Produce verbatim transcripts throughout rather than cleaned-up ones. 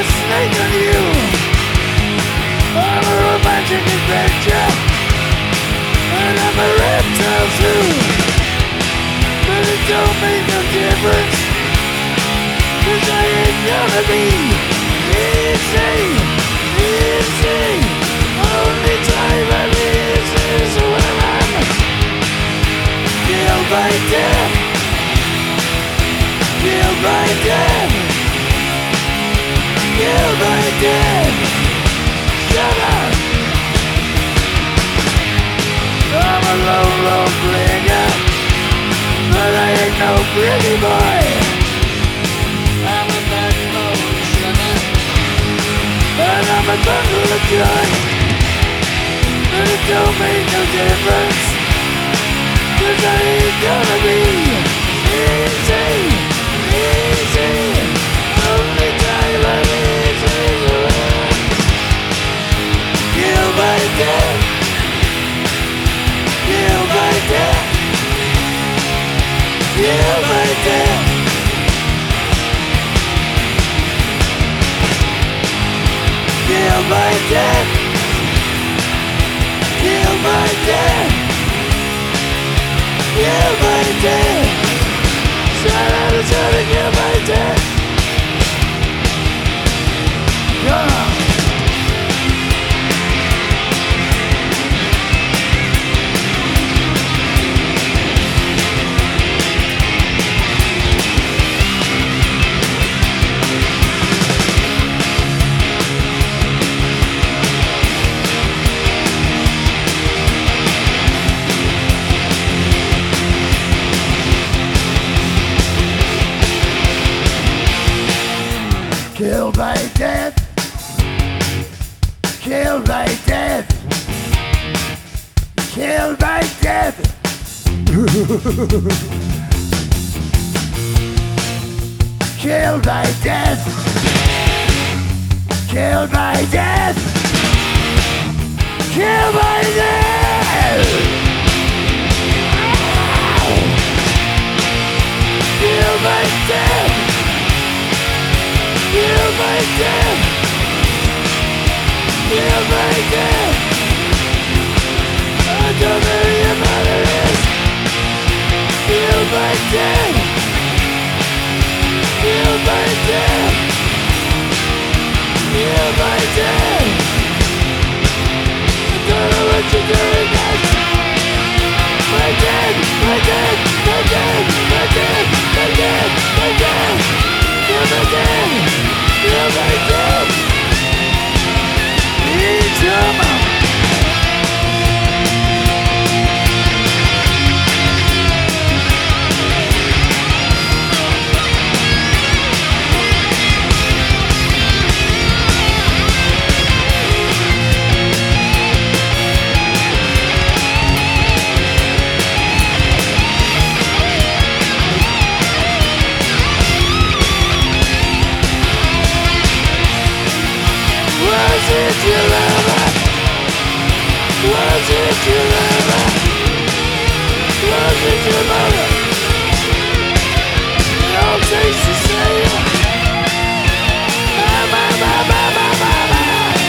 a snake on you. I'm a romantic adventure, and I'm a reptile too. But it don't make no difference, 'cause I ain't gonna be easy, easy. Only time I miss is when I'm killed by death, killed by death, killed by death. Shut up. I'm a lone, lone blinger, but I ain't no pretty boy. I'm a backbone sinner, and I'm a bundle of joy. But it don't make no difference, 'cause I ain't gonna be easy, easy. Only time I miss is when killed by death, killed by death, killed by death. Killed by death, killed by death, killed by death. Shout out to try to kill by death. Come on. Killed by death, killed by death, killed by death. Killed by death, killed by death, killed by death. Killed by death, killed by death, killed by death. I don't know your mother is. Killed by death, killed by death, killed by death. I don't know what you're doing next. My death, my death, my death, my death, my death, my death. You're my death, you're my death. Eat your mouth. Was it your lover? Was it your lover? Was it your mother? It all tastes the same. Mama, mama, mama, mama.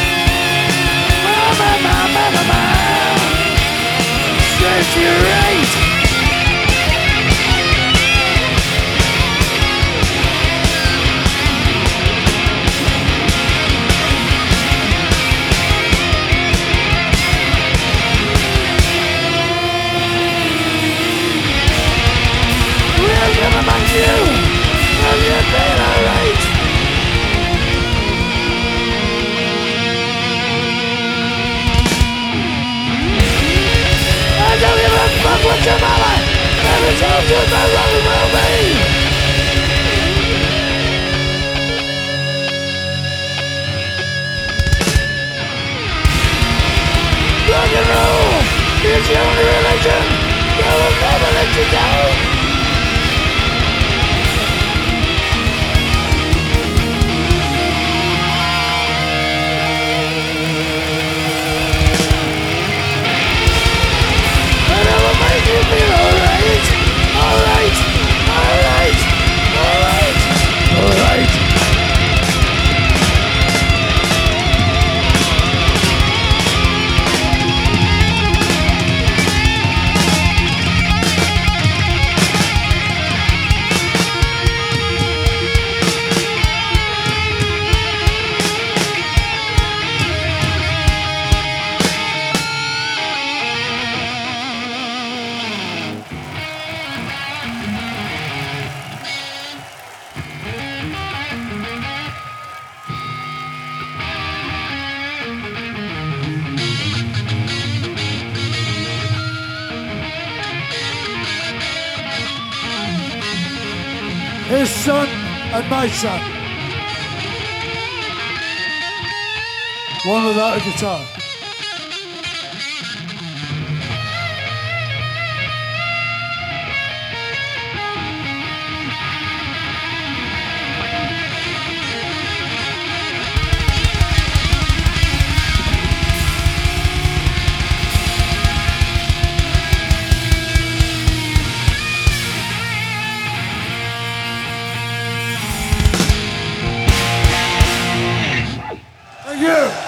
Mama, mama, mama. Says you're right. Welcome among you. Have you been alright? I don't give a fuck what your mama ever told you about rock and roll, babe. Rock and roll is your only religion. I will never let you down. Alright, alright, alright, alright. his son and my son. One without a guitar. Thank you.